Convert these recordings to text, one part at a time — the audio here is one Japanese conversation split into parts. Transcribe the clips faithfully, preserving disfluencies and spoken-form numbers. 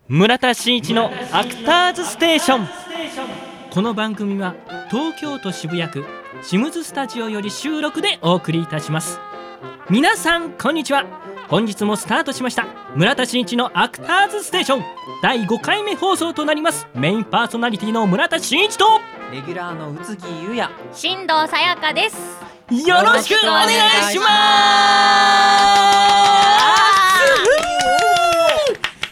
村田真一のアクターズステーション。この番組は東京都渋谷区シムズスタジオより収録でお送りいたします。皆さんこんにちは。本日もスタートしました村田真一のアクターズステーションだいごかいめ放送となります。メインパーソナリティの村田真一とレギュラーの宇津木優也、 新藤さやかです。 よろしくお願いします。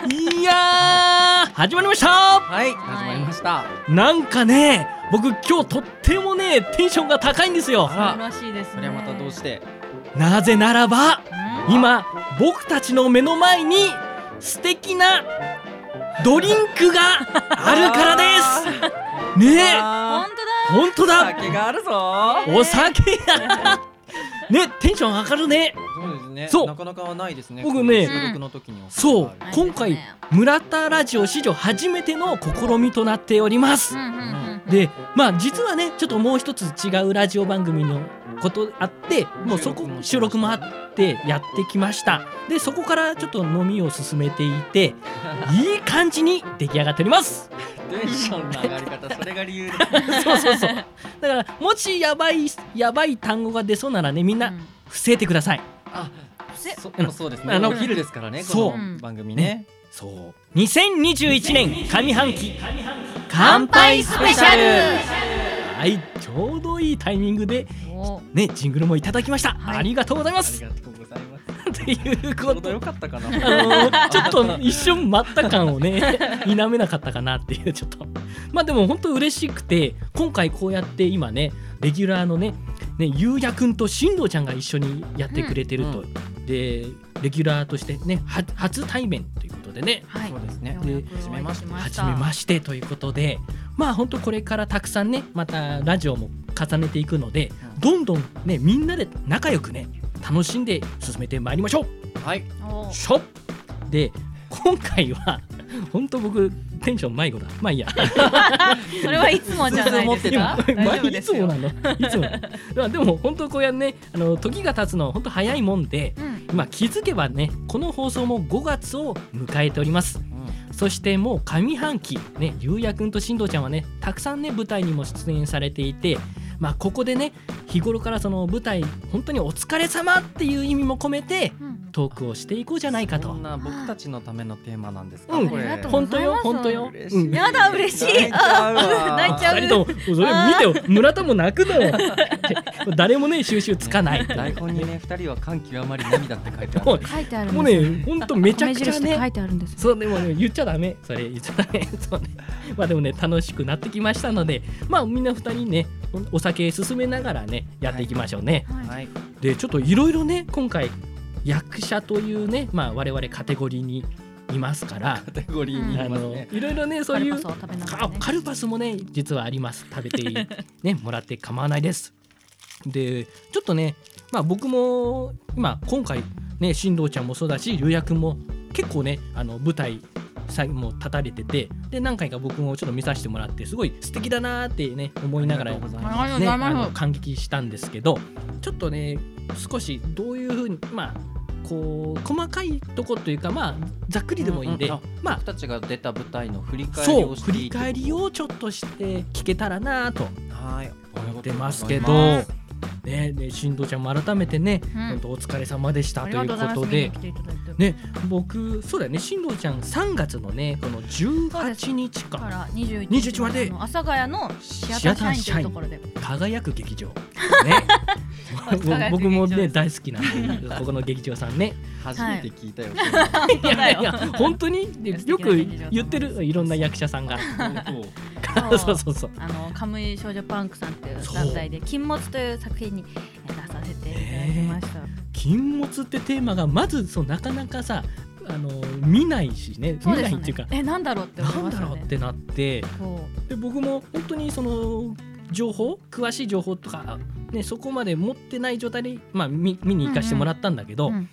いやー始まりました。 はい始まりました。 なんかね僕今日とってもねテンションが高いんですよ。 あら素晴らしいですね。 それはまたどうして？ なぜならば今僕たちの目の前に素敵なドリンクがあるからですねえ。 本本当だ酒があるぞ。 お酒やね、テンション上がるね。 そうですね。 そうなかなかないですね。 僕ね収録の時にはそうはい今回村田ラジオ史上初めての試みとなっております。 うんうんうんうん、 でまあ実はねちょっともう一つ違うラジオ番組のことあってもうそこ収録もあってやってきました。でそこからちょっと飲みを進めていていい感じに出来上がっておりますテンションの上がり方それが理由です。 そうそうそうだからもしやばいやばい単語が出そうならねみんな伏せてください。 あ、 せそそうですね。 あのお昼ですからね。 そうこの番組ね。 そうにせんにじゅういちねん上半期乾杯スペシャル。 はいちょうどいいタイミングでおねジングルもいただきました、 はい、 ありがとうございまあすりがとうございます。 っていうちょうどことよかったかな。 あのー、ちょっと一瞬待った感をね否めなかったかなっていうちょっとまあでも本当嬉しくて今回こうやって今ねレギュラーのねねゆうやくんとしんどうちゃんが一緒にやってくれてると、 うんでレギュラーとしてねは初対面ということでねはい、 そうですね。 で初めまして。 初めましてということでまあ本当これからたくさんねまたラジオも重ねていくので、 うんどんどんねみんなで仲良くね楽しんで進めてまいりましょう。 はい。 おしょで今回は本当僕テンション迷子だ。まあいいやそれはいつもじゃないですか。大まあ丈夫ですよ。 いつもなのいつもまあでも本当こうやねあの時が経つの本当早いもんでうん今気づけばねこの放送もごがつを迎えております。そしてもう上半期ねゆうやくんとしんどうちゃんはねたくさんね舞台にも出演されていてまあここでね日頃からその舞台本当にお疲れ様っていう意味も込めてうんトークをしていこうじゃないかと。 そんな僕たちのためのテーマなんですか。 うんこれ。 ありがとう本当よ本当よ。 嬉しいうんやだ嬉しい。 泣いちゃうわあ泣いちゃう二人ともそれ見てよ村田も泣くのよ誰もね収集つかない台本にね、二人は感極まり涙って書いてあもうる。 書いてあるんです。 もうねほんとめちゃくちゃ米印で書ねいてあるんです。 そうでもね言っちゃダメそれ言っちゃダメそうねまあでもね楽しくなってきましたのでまあみんな二人ねお酒進めながらねやっていきましょうね、 はい。 はい。 でちょっといろいろね今回役者というねまあ我々カテゴリーにいますからカテゴリーにあのいますね。 いろいろねそういうカルパスを食べながらかねカルパスもね実はあります。食べてねもらって構わないです。でちょっとねまあ僕も今今回ね新藤ちゃんもそうだしゆうやくんも結構ねあの舞台最後も立たれててで何回か僕もちょっと見させてもらってすごい素敵だなーってね思いながらありがとうございあます。 ね、 りがとうございます。 あの感激したんですけどちょっとね少しどういうふうにまあこう細かいとこというかまあざっくりでもいいんで、 うんうんあまあ僕たちが出た舞台の振り返りそうをして振り返りをちょっとして聞けたらなとはい思ってますけどありがとうございますねね新藤ちゃんも改めてね、 うん本当お疲れ様でしたあというりがとうございます。 ことで見に来ていただいてね僕そうだよね新藤ちゃんさんがつのねこのじゅうはちにちかからにじゅういちにじゅういちまであの阿佐ヶ谷のシアター社員というところで。 輝く劇場ね輝く僕もね劇場です大好きなんでここの劇場さんね初めて聞いたよ。 いやいやいや本当にでよく言ってるいろんな役者さんがそそううそうそうあのカムイ少女パンクさんという団体で禁物という作品に出させていただきました。 禁物ってテーマがまずそうなかなかさあの見ないしねそうですよね見ないっていうか。 えなんだろうって思いなんだましたね。 ろうってなってそうで僕も本当にその情報詳しい情報とか、ね、そこまで持ってない状態で、まあ、見, 見に行かせてもらったんだけど、 うん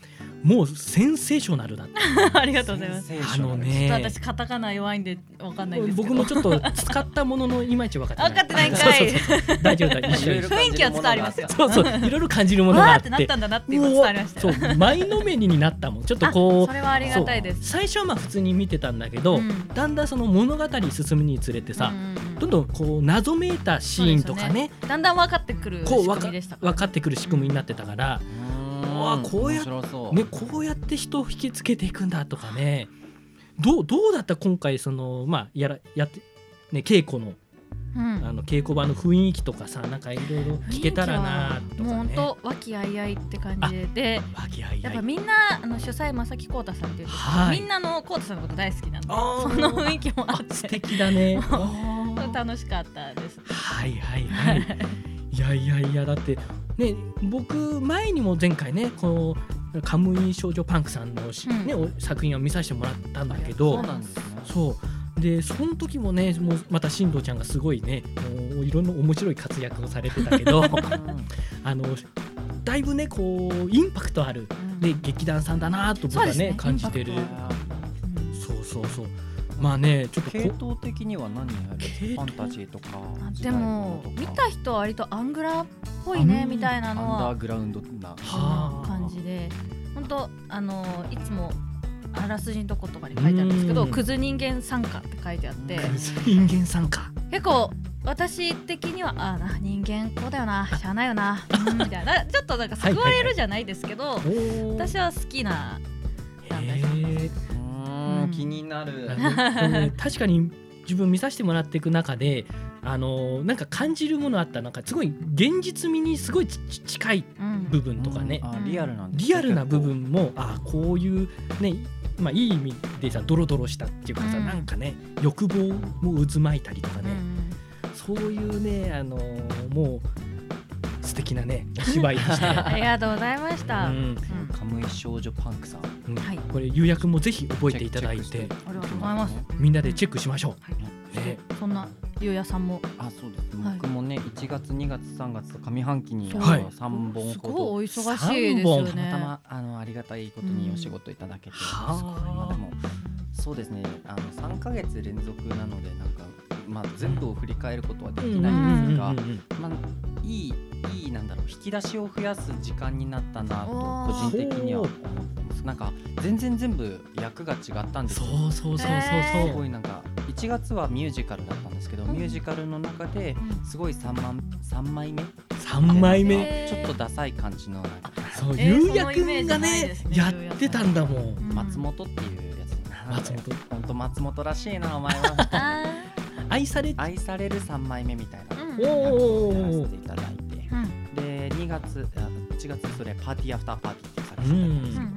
もうセンセーショナルだった。 ありがとうございます。 あのね、 ちょっと私カタカナ弱いんでわかんないんですけど、 僕もちょっと使ったもののいまいち分かってない。 分かってないんかい。 そうそうそう大丈夫だ、一緒に雰囲気は伝わりますよ。 そうそう、いろいろ感じるものがあって、 わーってなったんだなっていうの伝わりましたよ。 そう、前のめりになったもん。ちょっとこう、 それはありがたいです。 最初はまあ普通に見てたんだけど、うん、だんだんその物語進むにつれてさ、うん、どんどんこう謎めいたシーンとか ね, ねだんだん分かってくる仕組みでしたから、 分かってくる仕組みになってたから、うん、あこうやってね、こうやって人を引きつけていくんだとかね。どうどうだった今回そのまあやらやってね、稽古の、うん、あの稽古場の雰囲気とかさ、なんかいろいろ聞けたらなとかね。 もう本当和気あいあいって感じで、 和気あいあい、 やっぱみんなあの主催正木浩太さんっていう、はい、みんなの浩太さんのこと大好きなんで、その雰囲気もあって素敵だね。 楽しかったです。 はいはいはい。いやいやいや、だってね、僕前にも前回ね、このカムイ少女パンクさんの、ね、うん、作品を見させてもらったんだけど、 そうなんですね。 そうで、その時もね、もうまた進藤ちゃんがすごいね、もういろんな面白い活躍をされてたけどあのだいぶね、こうインパクトある、ね、うん、劇団さんだなと僕は ね, ね感じてる。そうそうそう。まあね、ちょっと系統的には何に入る？ファンタジーとか。 でも見た人は割とアングラっぽいねみたいなのはアンダーグラウンドな感じで、本当あのいつもあらすじのとことかに書いてあるんですけど、クズ人間参加って書いてあって、 クズ人間参加結構私的にはあな人間こうだよな、しゃあないよな、うんみたいな、ちょっとなんか救われるじゃないですけど、はいはいはい、私は好きな団体さんです。 うん、気になる。 ね、確かに自分見させてもらっていく中で、あのー、なんか感じるものあった。なんかすごい現実味にすごい近い部分とかね、 うんうん、あリアルなんですね。 リアルな部分も、あこういうね、まあ、いい意味でさ、ドロドロしたっていうかさ、うん、なんかね、欲望も渦巻いたりとかね、うん、そういうね、あのー、もう素敵なね芝居でしたありがとうございました、うん、 カムイ少女パンクさん、 うん、はい、これ有役もぜひ覚えていただいて、 ありがとうございます。 みんなでチェックしましょう、 はい、ね、そんなゆうやさんも。 あ、そうです、はい、僕もねいちがつにがつさんがつと上半期にさんぼんほど、すごいお忙しいですよね。 たまたまあのありがたいことにお仕事いただけて、うん、まあ、でもそうですね、あのさんかげつ連続なので、なんか、まあ、全部を振り返ることはできないんですが、まあ、いいいいなんだろう、引き出しを増やす時間になったなと個人的には思ってます。なんか全然全部役が違ったんですよ。 そうそうそうそうそう。 すごいなんかいちがつはミュージカルだったんですけど、うん、ミュージカルの中ですごいさんまいめさんまいめちょっとダサい感じのなんか、 そう、ゆうやくんがねやってたんだもん、 うん、松本っていうやつ。 松本、 本当松本らしいなお前は愛され愛されるさんまいめみたいな役をやらせていただいて、うん、でにがついちがつそれパーティーアフターパーティーっていう作品だったんですよ、うん、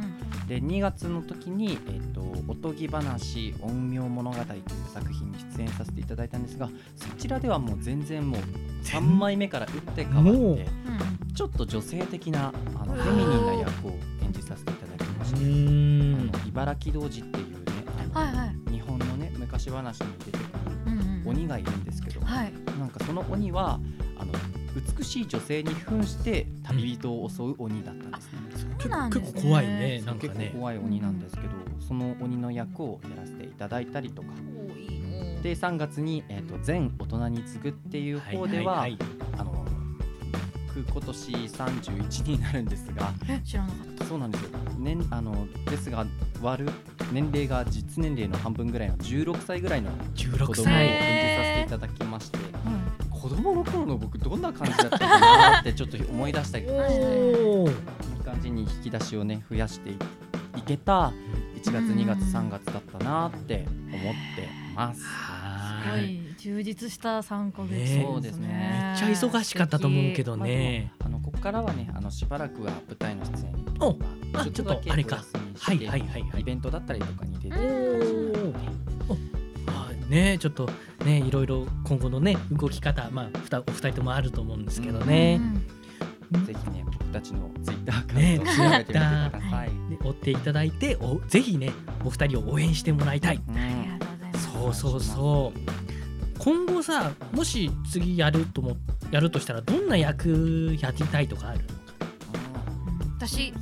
でにがつの時に、えー、とおとぎ話陰陽物語という作品に出演させていただいたんですが、そちらではもう全然もうさんまいめから打って変わってちょっと女性的なあのフェミニンな役を演じさせていただきまして、あの茨城童子っていうね、あの、はいはい、日本のね昔話に出てくる鬼がいるんですけど、うんうん、はい、なんかその鬼はあの美しい女性に扮して旅人を襲う鬼だったんですね。 そうなんですね。 結構怖いね。なんかね、 結構怖い鬼なんですけど、うん、その鬼の役をやらせていただいたりとか、いいのでさんがつに、えーと、全大人に次ぐっていう方では、はいはいはい、あの今年さんじゅういちになるんですが、 え知らなかった。 そうなんですよ、ね、あのですが割る年齢が実年齢の半分ぐらいのじゅうろくさいぐらいの子供を演じさせていただきまして、子供の頃の僕どんな感じだったかなってちょっと思い出したりとかして、いい感じに引き出しをね増やしていけたいちがつにがつさんがつだったなって思ってます。 すごい充実したさんかげつですね。 そうですね。 めっちゃ忙しかったと思うけどね。 あのここからはね、あのしばらくは舞台の出演におあちょっとあれか、はいはいはいはい、 イベントだったりとかに出てね、ちょっとねいろいろ今後のね動き方、まあお二人ともあると思うんですけどね、 うん、ぜひね僕たちのツイッターアカウントを調べてみてください、 ね、追っていただいておぜひねお二人を応援してもらいたい、 うん、ありがとうございます。 そうそうそう。今後さ、もし次やるともやるとしたらどんな役やりたいとかあるのかな。 私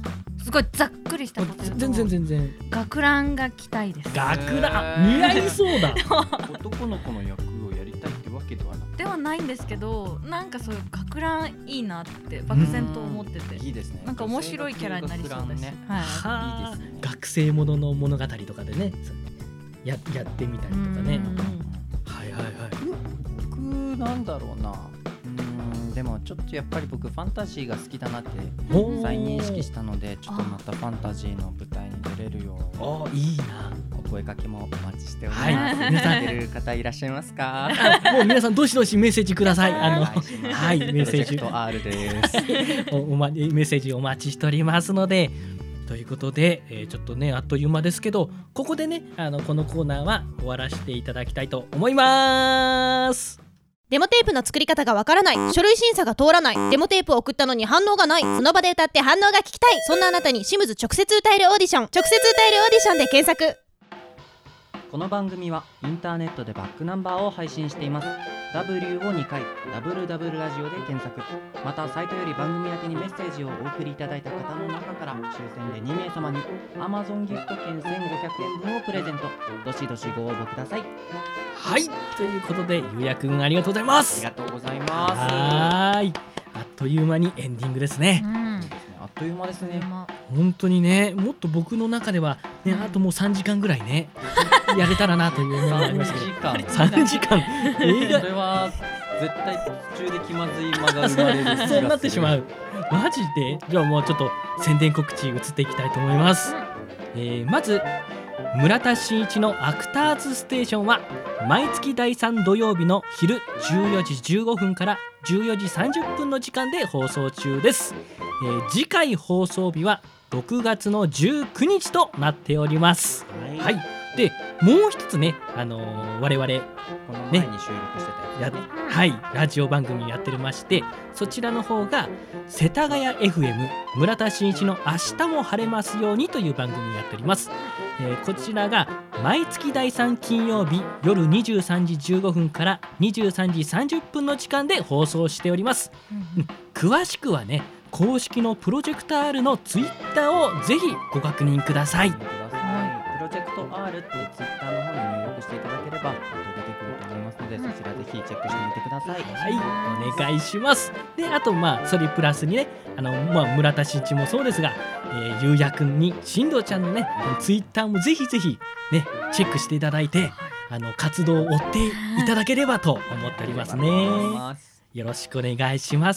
すごいざっくりしたこと言うと全然全然学ランが着たいです。 学ラン似合いそうだ男の子の役をやりたいってわけではなくではないんですけど、なんかそういう学ランいいなって漠然と思ってて、 いいですね。 なんか面白いキャラになりそうだし、 ね、 はい、 はあ、 いいですね。 学生ものの物語とかでね や, やってみたりとかね。はいはいはい。 僕なんだろうな、うんでもちょっとやっぱり僕ファンタジーが好きだなって再認識したので、ちょっとまたファンタジーの舞台に出れるようおいいな。 お声掛けもお待ちしております。 はい、皆さん出る方いらっしゃいますか？ もう皆さんどしどしメッセージください。あのはいメッセージプロジェクト アール ですおお、ま、メッセージお待ちしておりますので、ということで、えー、ちょっとねあっという間ですけど、ここでねあのこのコーナーは終わらせていただきたいと思います。 デモテープの作り方がわからない、書類審査が通らない、デモテープを送ったのに反応がない、その場で歌って反応が聞きたい、そんなあなたにシムズ直接歌えるオーディション、直接歌えるオーディションで検索。 この番組はインターネットでバックナンバーを配信しています。 ダブリュー をにかい ダブルダブル ラジオで検索。またサイトより番組宛てにメッセージをお送りいただいた方の中から抽選でにめいさまに Amazon ギフト券せんごひゃくえんぶんをプレゼント。どしどしご応募ください。 はい、ということでゆうやくんありがとうございます。 ありがとうございます。 はい、あっという間にエンディングですね。 うん、 あっという間ですね。 本当にね、もっと僕の中では、ね、あともうさんじかんぐらいねやれたらなというのがありますけどさんじかん映画それは絶対途中で気まずい間が生まれる気がするそうなってしまう。マジで。じゃあもうちょっと宣伝告知移っていきたいと思います、えー、まず村田真一のアクターズステーションは毎月だいさん土曜日の昼じゅうよじじゅうごふんからじゅうよじさんじゅっぷんの時間で放送中です、えー、次回放送日はろくがつのじゅうくにちとなっております。はい、はい、でもう一つね、あのー、我々 この前に収録してたやつ、ね、 やはいラジオ番組やってまして、そちらの方が世田谷 エフエム 村田真一の明日も晴れますようにという番組をやっております、えー、こちらが毎月だいさん金曜日夜にじゅうさんじじゅうごふんからにじゅうさんじさんじゅっぷんの時間で放送しております、うん、詳しくはね公式のプロジェクト アール のツイッターをぜひご確認ください。 プロジェクト アール ってツイッターの方に入力していただければ出てくると思いますので、うん、そちらぜひチェックしてみてください。 はい、お願いします。であとまあそれプラスにね、あの、まあ、村田真一もそうですが、えー、ゆうやくんに進藤ちゃんのねツイッターもぜひぜひねチェックしていただいて、あの活動を追っていただければと思っておりますね。よろしくお願いします。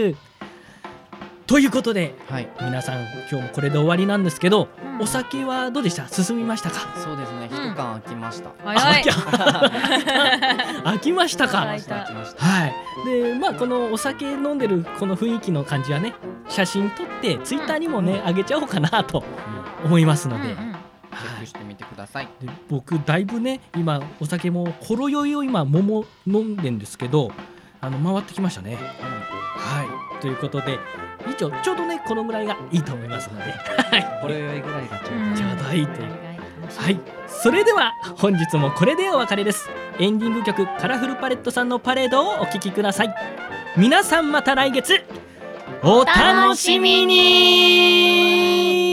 ということで、はい、皆さん今日もこれで終わりなんですけど、うん、お酒はどうでした？進みましたか？ そうですね、一缶空きました。 早い。 空きましたか？ 空きました。 はい。で、まあこのお酒飲んでるこの雰囲気の感じはね、写真撮ってツイッターにもね、うん、上げちゃおうかなと思いますので、うんうん、 チェックしてみてください。 で僕だいぶね今お酒もほろ酔いを今桃飲んでんですけど、あの回ってきましたね。うん、はい。ということで。以上ちょうどねこのぐらいがいいと思いますので、 これぐらいがちょうどちょうどいいという。はい、それでは本日もこれでお別れです。エンディング曲カラフルパレットさんのパレードをお聴きください。皆さんまた来月お楽しみに。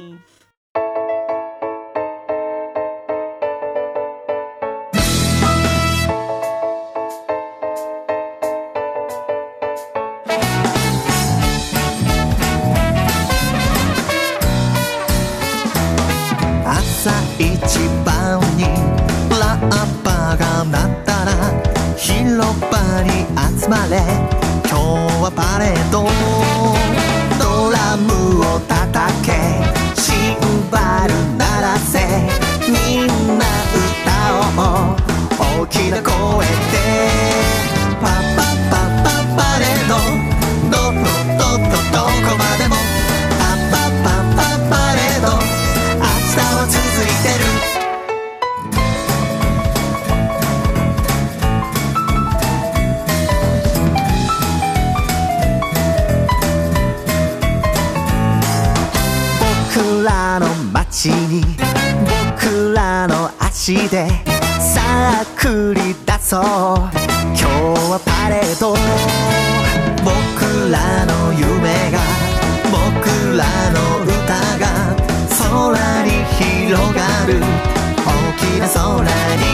一番にラッパが鳴ったら広場に集まれ、今日はパレード、ドラムを叩け、シンバル鳴らせ、みんな歌おう大きな声で、パパパパパレード、どどどどどこまでもパパパパパレード、明日は続いてる。僕らの街に僕らの足でさあ繰り出そう、今日はパレード、僕らの夢が僕らの歌空に広がる大きな空に